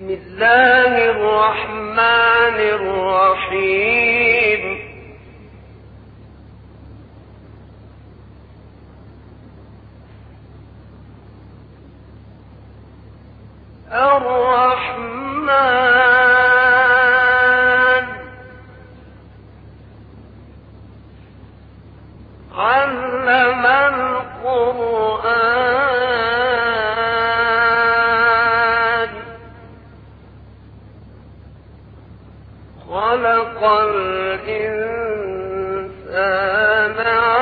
الله الرحمن الرحيم. الرحمن علم القرآن خلق الإنسان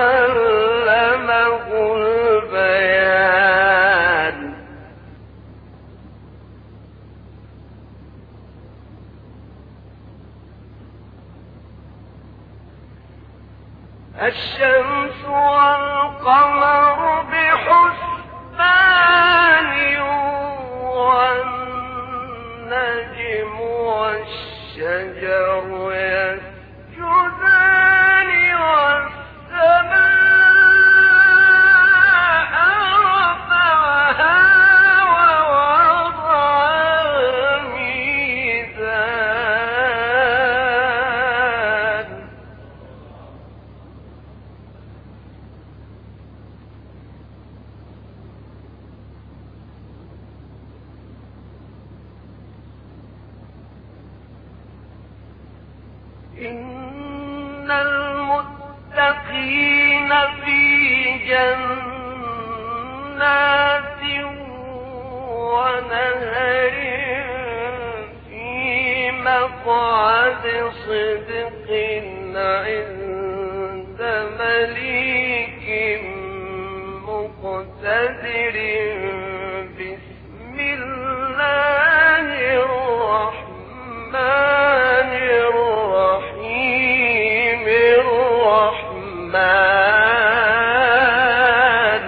علمه البيان. الشمس والقمر بحسبان والنجم والشجر يسجدان والسماء رفعها ووضع الميزان. إن المتقين في جنات ونهر في مقعد صدق عند مليك مقتدر. بسم الله الرحمن الرحيم. الرحمن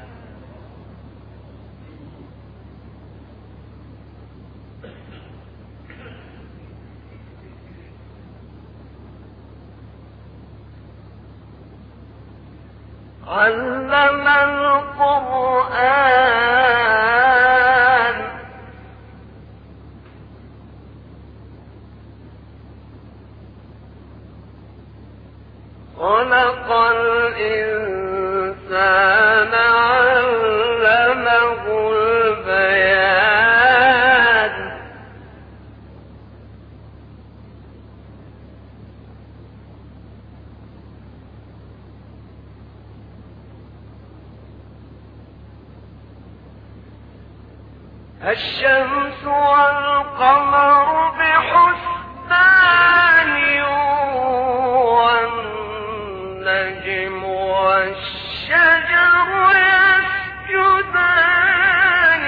علم القرآن خلق الإنسان علمه البيان. الشمس والقمر بحسبان والنجم والشجر يسجدان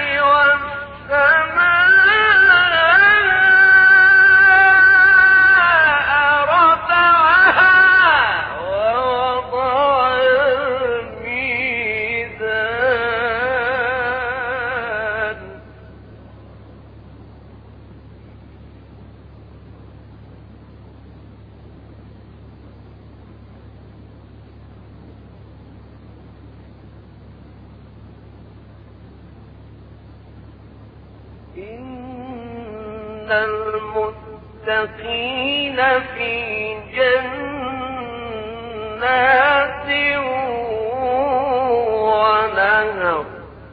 والسماء رفعها ووضع الميزان. إن المتقين في جنات ونهر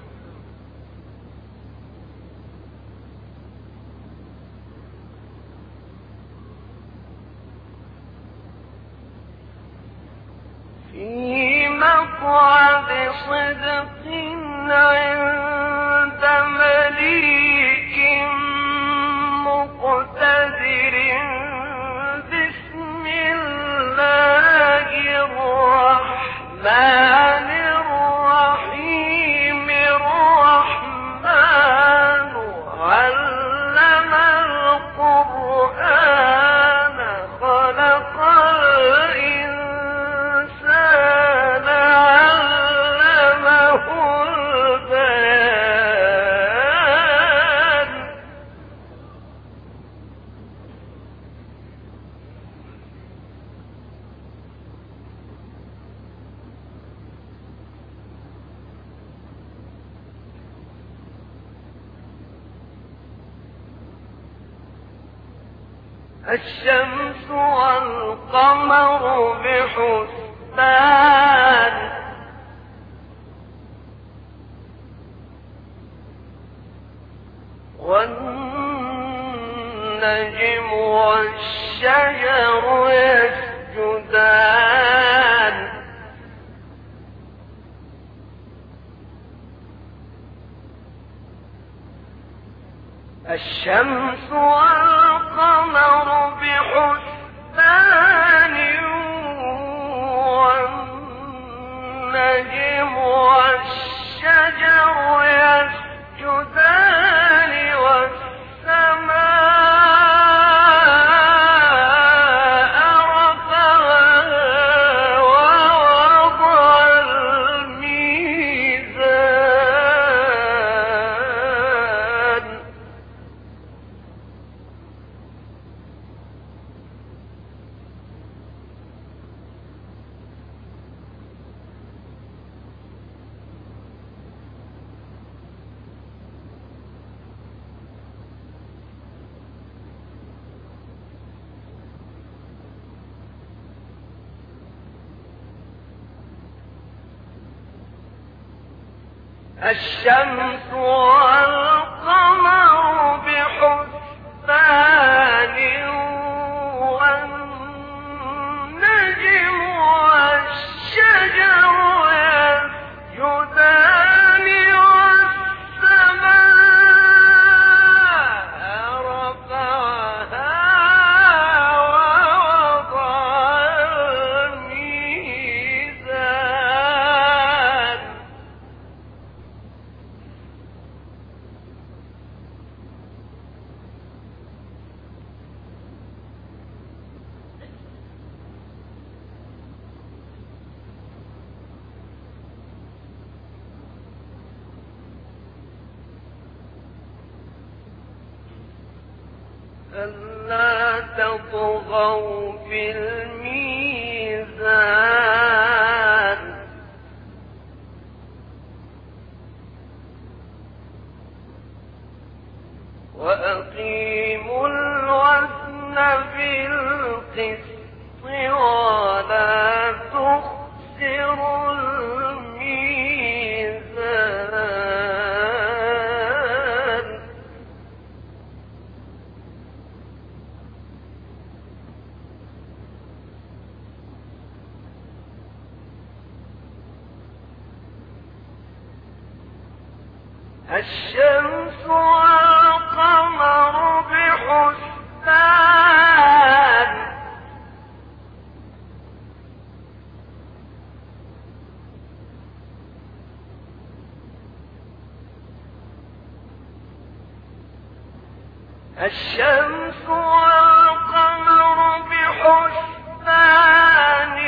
في مقعد صدق عند مليك مقتدر. بسم الله الرحمن الرحيم. الرحمن علم القرآن خلق الإنسان علمه البيان. الشمس والقمر بحسبان والنجم والشجر يسجدان الشمس والقمر بحسبان والنجم والشجر يسجدان والسماء رفعها ووضع الميزان الشمس والقمر بحسبان والنجم والشجر يسجدان والسماء رفعها ووضع الميزان ألا تطغوا في الميزان وأقيموا الوزن بالقسط ولا تخسروا الميزان الشمس والقمر بحسبان الشمس والقمر بحسبان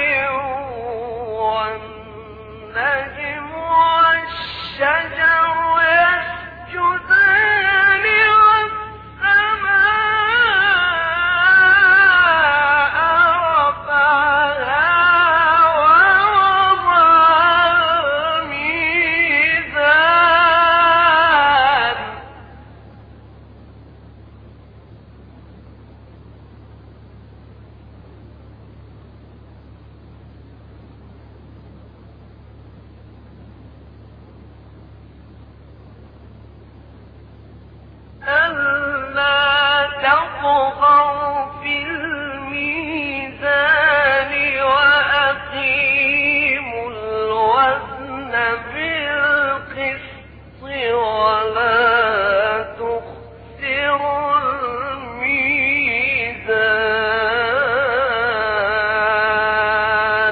والنجم والشجر يسجدان والسماء رفعها ووضع الميزان ألا تطغوا في الميزان وأقيموا الوزن بالقسط ولا تخسروا الميزان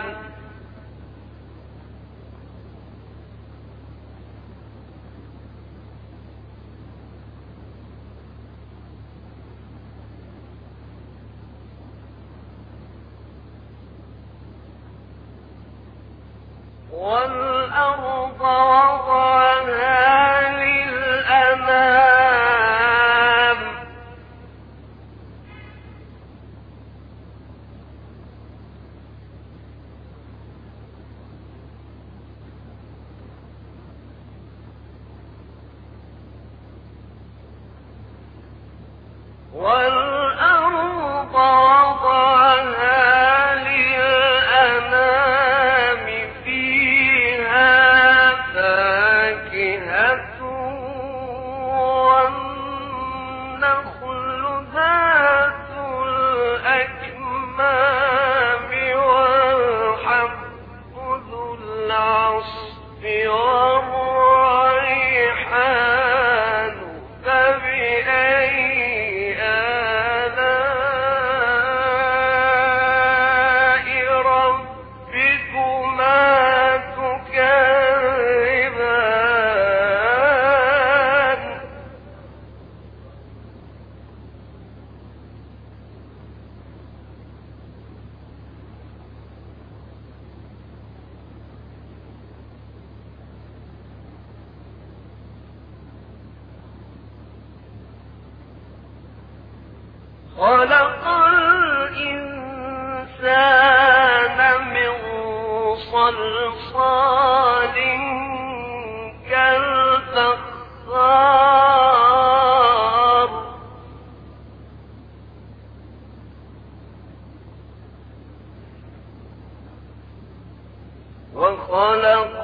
والأرض وضعها للأنام والأرض خلق الإنسان من صلصال كالفخار وخلق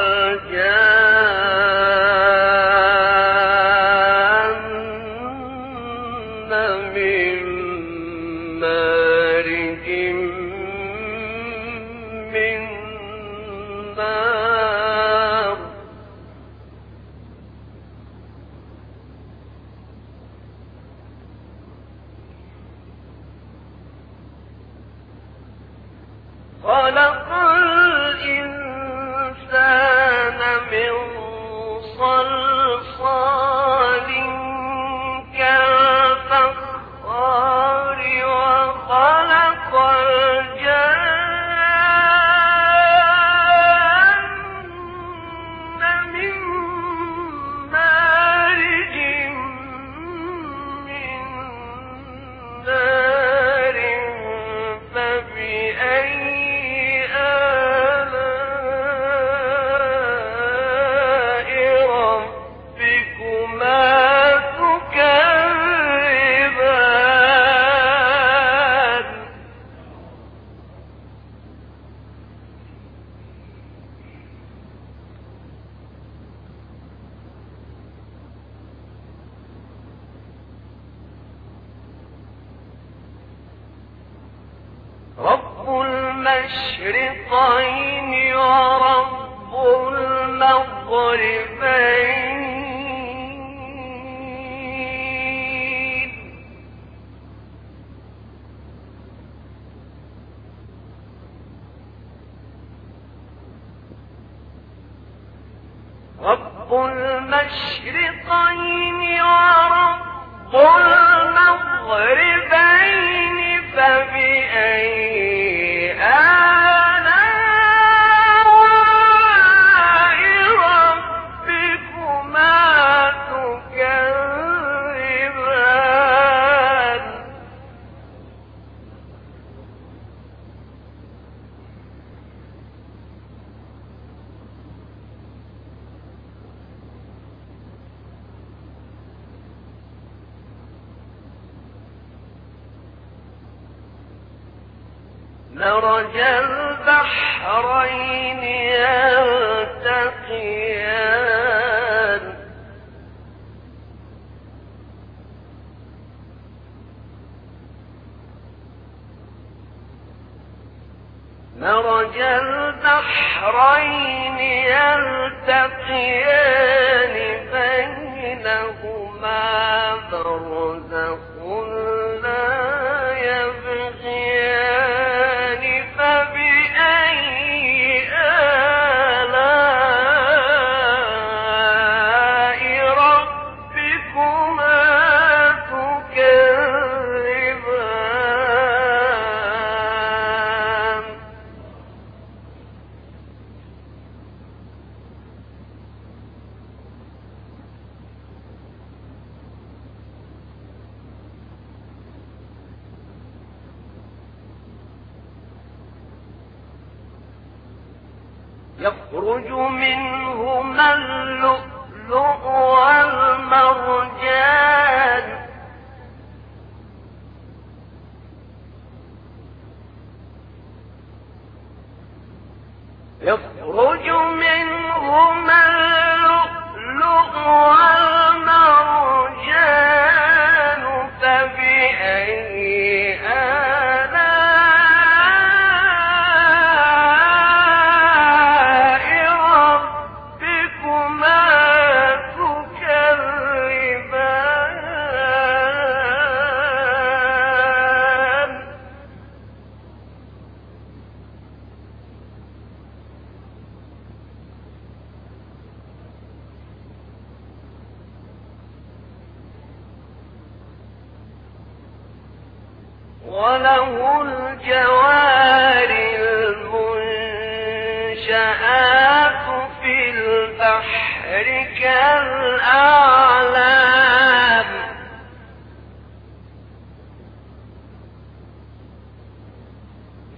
الجان من مارج من نار خلق الإنسان من صلصال كالفخار وخلق الجان من مارج من نار فبأي رب المشرقين ورب المغربين رب المشرقين ورب المغربين فبأي آلاء ربكما تكذبان مرج البحرين يلتقيان مرج البحرين يلتقيان بينهما برزخ لا يبغيان فبأي آلاء ربكما تكذبان يخرج منهما اللؤلؤ والمرجان يخرج منهما اللؤلؤ والمرجان فبأي آلاء ربكما تكذبان وله الجوار المنشآت في البحر كالأعلام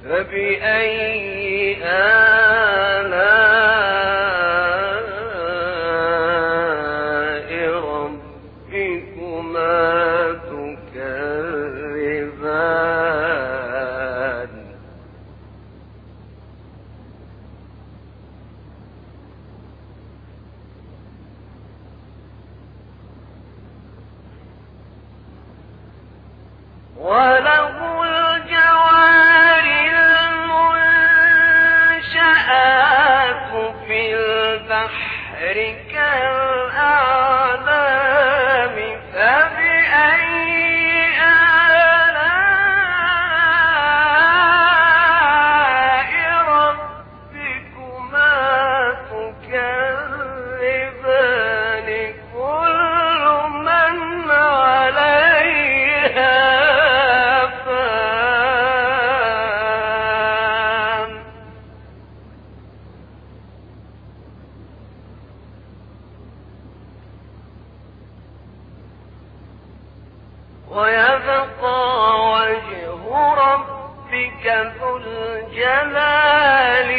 فبأي آلاء ربكما تكذبان وله الجوار المنشآت في البحر كالأعلام فبأي آلاء ربكما تكذبان كل من عليها ويبقى وجه ربك ذو الجلال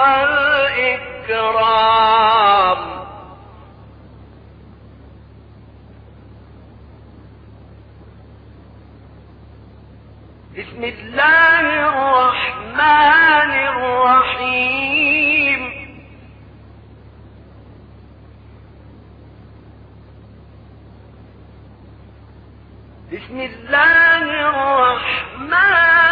والإكرام بسم الله الرحمن الرحيم بسم الله الرحمن